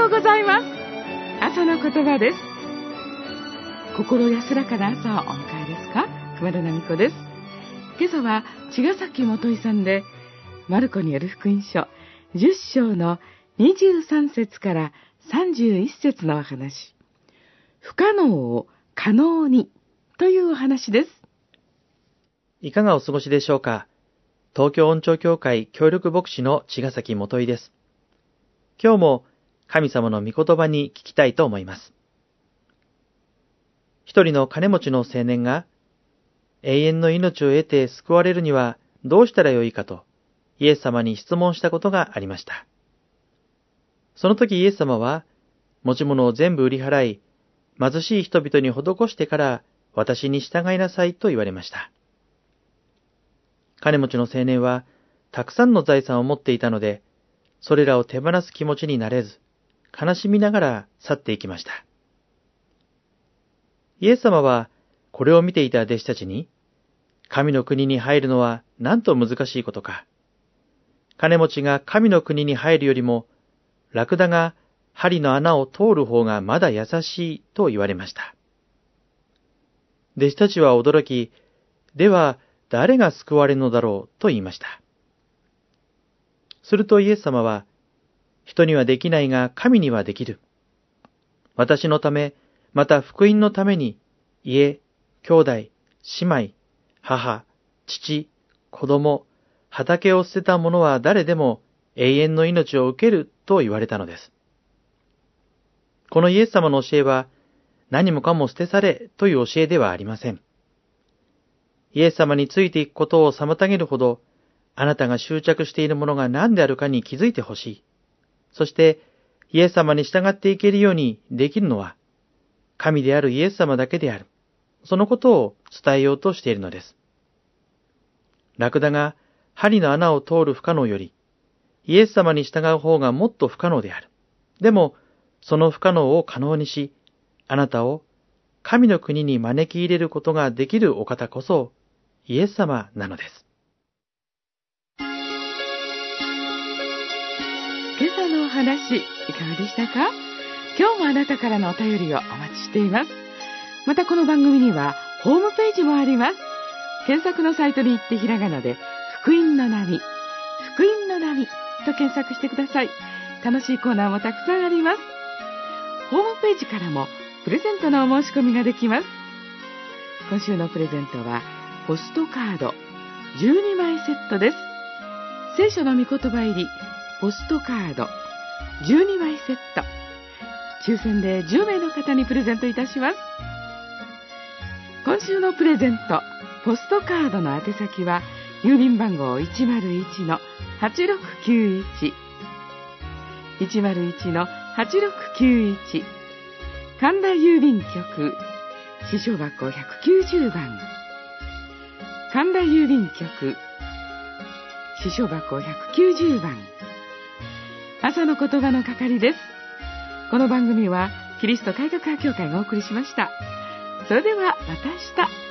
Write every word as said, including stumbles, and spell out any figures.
ようございます。朝の言葉です。心安らかな朝をお迎えですか？熊田奈美子です。今朝は茅ヶ崎元井さんでマルコによる福音書じゅっ章のにじゅうさん節からさんじゅういち節のお話、不可能を可能にというお話です。 いかがお過ごしでしょうか。東京音聴協会協力牧師の茅ヶ崎元井です。今日も神様の御言葉に聞きたいと思います。一人の金持ちの青年が永遠の命を得て救われるにはどうしたらよいかとイエス様に質問したことがありました。その時イエス様は持ち物を全部売り払い、貧しい人々に施してから私に従いなさいと言われました。金持ちの青年はたくさんの財産を持っていたので、それらを手放す気持ちになれず、悲しみながら去っていきました。イエス様はこれを見ていた弟子たちに、神の国に入るのはなんと難しいことか。金持ちが神の国に入るよりも、ラクダが針の穴を通る方がまだ優しいと言われました。弟子たちは驚き、では誰が救われるのだろうと言いました。するとイエス様は、人にはできないが神にはできる。私のため、また福音のために、家、兄弟、姉妹、母、父、子供、畑を捨てた者は誰でも永遠の命を受けると言われたのです。このイエス様の教えは、何もかも捨て去れという教えではありません。イエス様についていくことを妨げるほど、あなたが執着しているものが何であるかに気づいてほしい。そして、イエス様に従っていけるようにできるのは、神であるイエス様だけである。そのことを伝えようとしているのです。ラクダが針の穴を通る不可能より、イエス様に従う方がもっと不可能である。でも、その不可能を可能にし、あなたを神の国に招き入れることができるお方こそ、イエス様なのです。 今朝のお話、いかがでしたか？今日もあなたからのお便りをお待ちしています。またこの番組にはホームページもあります。検索のサイトに行ってひらがなで福音の波、福音の波と検索してください。楽しいコーナーもたくさんあります。ホームページからもプレゼントのお申し込みができます。今週のプレゼントはポストカードじゅうにまいセットです。聖書の御言葉入りポストカードじゅうにまいセット、抽選でじゅうめいの方にプレゼントいたします。今週のプレゼントポストカードの宛先は郵便番号 いちまるいちのはちろくきゅういち いちまるいちのはちろくきゅういち、神田郵便局支所箱ひゃくきゅうじゅうばん、神田郵便局支所箱ひゃくきゅうじゅうばん、朝の言葉の係です。この番組はキリスト改革派教会がお送りしました。それではまた明日。